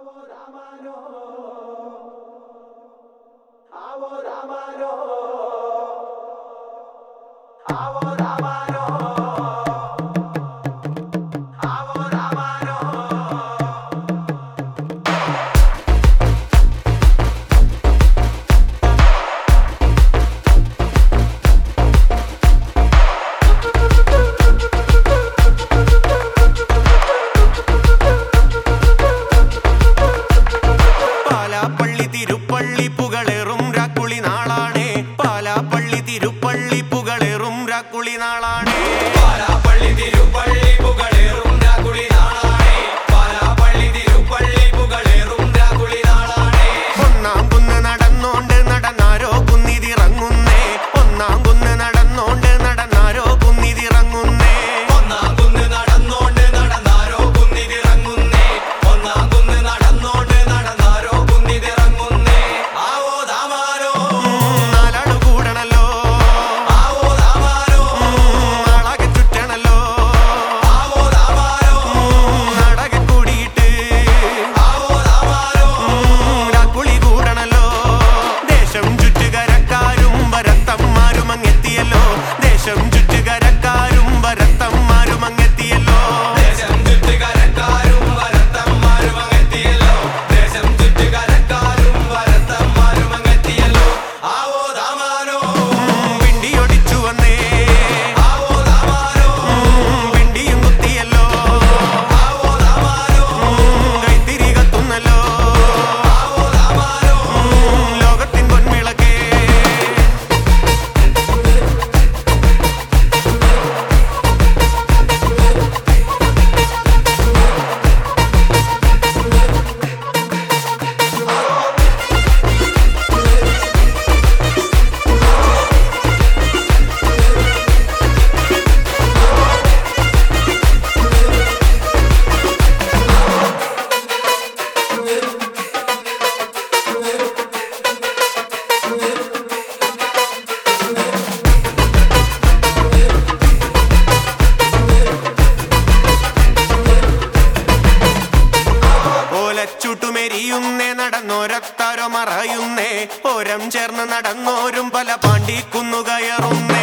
നടന്നോരത്താരോ മറയുന്നേ ഓരം ചേർന്ന് നടന്നോരും പല പാണ്ടിക്കുന്നു കയറുന്നേ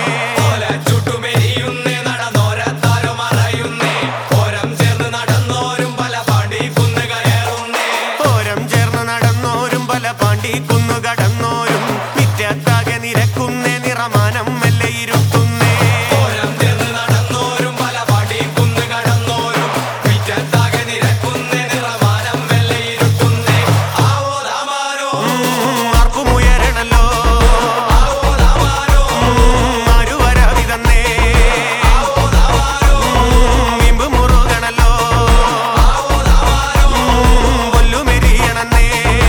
നടന്നോരത്താരോ മറയുന്നേ ഓരം ചേർന്ന് നടന്നോരും പല പാണ്ടിക്കുന്നു കയറുന്നേ ഓരം ചേർന്ന് നടന്നോരും പല പാണ്ടിക്കുന്നു കടന്നോരും മിറ്റത്താകെ നിരക്കുന്നേ നിറമാനം മെല്ലെ ഇരുത്തുന്നേ ഓരം ചേർന്ന് നടന്നോരും പല പാണ്ടിക്കുന്നു കടന്നോരും മിറ്റത്താകെ നിരക്കുന്നേ നിറമാനം മെല്ലെ ഇരുത്തുന്നേ ആവോ ദാമാരോ ആർക്കുമുയരണല്ലോ ആവോ ദാമാരോ ആരു വരാവിതന്നേ ആവോ ദാമാരോ ഇമ്പ് മുറുകണല്ലോ ആവോ ദാമാരോ പൊല്ലുമെരിയണന്നേ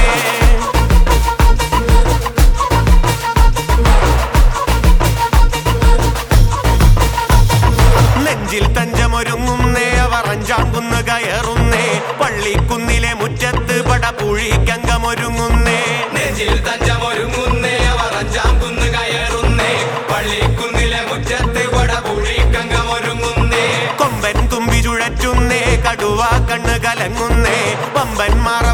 നെഞ്ചിൽ തഞ്ചമൊരുങ്ങുന്നേ അവർ അഞ്ചാംകുന്ന് കയറുന്നേ പള്ളിക്കുന്നിലെ മുറ്റത്ത് പടപുഴിക്കങ്കമൊരുങ്ങുന്നേ നെഞ്ചിൽ തഞ്ചമൊരുങ്ങുന്നേ അവർ അഞ്ചാംകുന്ന് കയറുന്നേ പള്ളിക്കുന്നിലെ മുറ്റത്ത് പടപുഴിക്കങ്കമൊരുങ്ങുന്നേ കൊമ്പൻ തുമ്പി ചുഴറ്റുന്നേ കടുവ കണ്ണ് കലങ്ങുന്നേ പമ്പന്മാർ